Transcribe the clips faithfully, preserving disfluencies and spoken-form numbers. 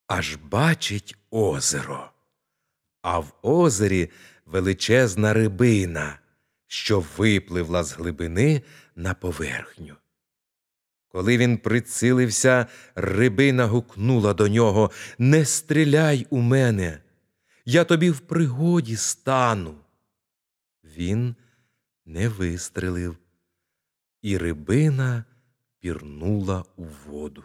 аж бачить озеро. А в озері величезна рибина, що випливла з глибини на поверхню. Коли він прицилився, рибина гукнула до нього: «Не стріляй у мене, я тобі в пригоді стану». Він не вистрелив, і рибина пірнула у воду.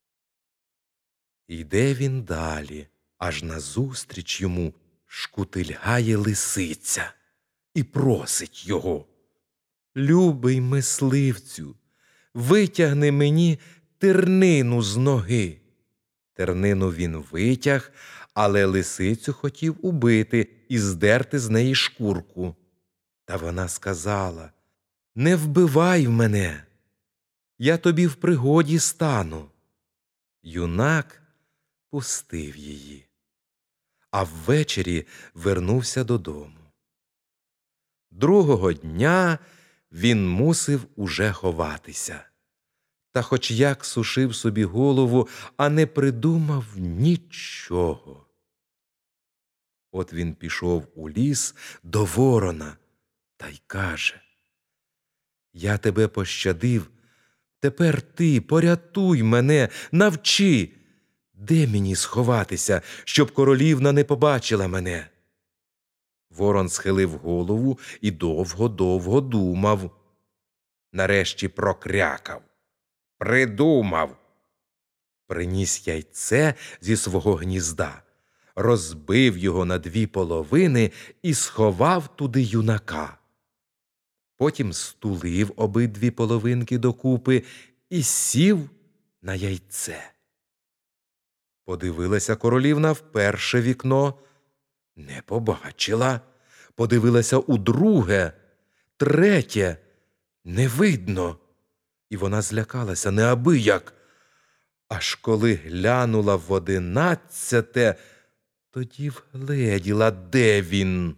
Йде він далі, аж назустріч йому шкутильгає лисиця і просить його: «Любий мисливцю, витягни мені тернину з ноги». Тернину він витяг, але лисицю хотів убити і здерти з неї шкурку. Та вона сказала: «Не вбивай мене, я тобі в пригоді стану». Юнак пустив її, а ввечері вернувся додому. Другого дня він мусив уже ховатися. Та хоч як сушив собі голову, а не придумав нічого. От він пішов у ліс до ворона та й каже: «Я тебе пощадив, тепер ти порятуй мене, навчи, де мені сховатися, щоб королівна не побачила мене». Ворон схилив голову і довго-довго думав. Нарешті прокрякав: «Придумав!» Приніс яйце зі свого гнізда, розбив його на дві половини і сховав туди юнака. Потім стулив обидві половинки докупи і сів на яйце. Подивилася королівна в перше вікно — не побачила. Подивилася у друге, третє — не видно. І вона злякалася неабияк. Аж коли глянула в одинадцяте, тоді вгледіла, де він.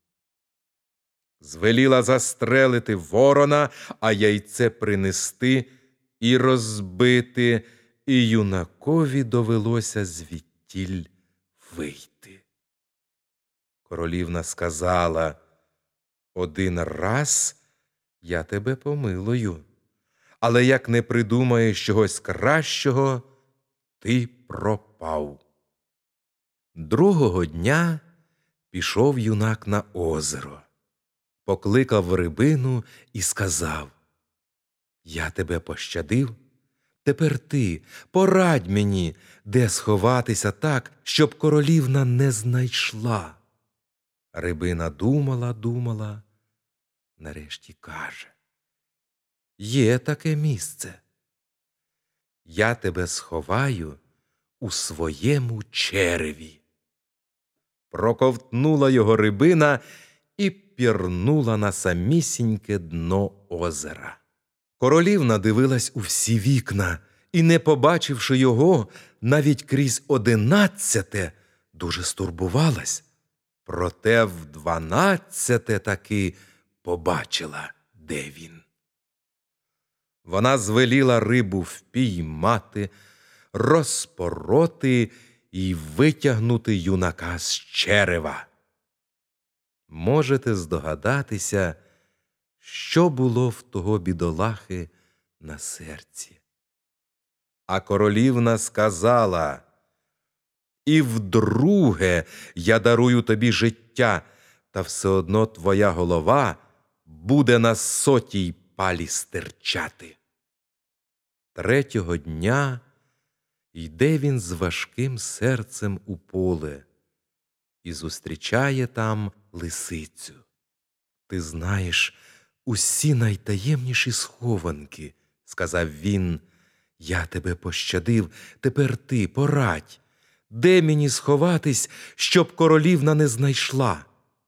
Звеліла застрелити ворона, а яйце принести і розбити, і юнакові довелося звідтіль вийти. Королівна сказала: «Один раз я тебе помилую, але як не придумаєш чогось кращого, ти пропав». Другого дня пішов юнак на озеро, покликав рибину і сказав: «Я тебе пощадив, тепер ти порадь мені, де сховатися так, щоб королівна не знайшла». Рибина думала, думала, нарешті каже: «Є таке місце. Я тебе сховаю у своєму череві». Проковтнула його рибина і пірнула на самісіньке дно озера. Королівна дивилась у всі вікна і, не побачивши його навіть крізь одинадцяте, дуже стурбувалась. Проте в дванадцяте таки побачила, де він. Вона звеліла рибу впіймати, розпороти і витягнути юнака з черева. Можете здогадатися, що було в того бідолахи на серці. А королівна сказала: «І вдруге я дарую тобі життя, та все одно твоя голова буде на сотій палі стирчати». Третього дня йде він з важким серцем у поле і зустрічає там лисицю. «Ти знаєш усі найтаємніші схованки», – сказав він. «Я тебе пощадив, тепер ти порадь, де мені сховатись, щоб королівна не знайшла?»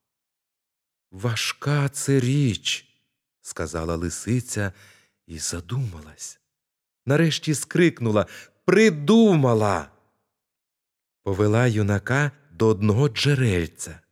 «Важка це річ», – сказала лисиця і задумалась. Нарешті скрикнула: «Придумала!» Повела юнака до одного джерельця,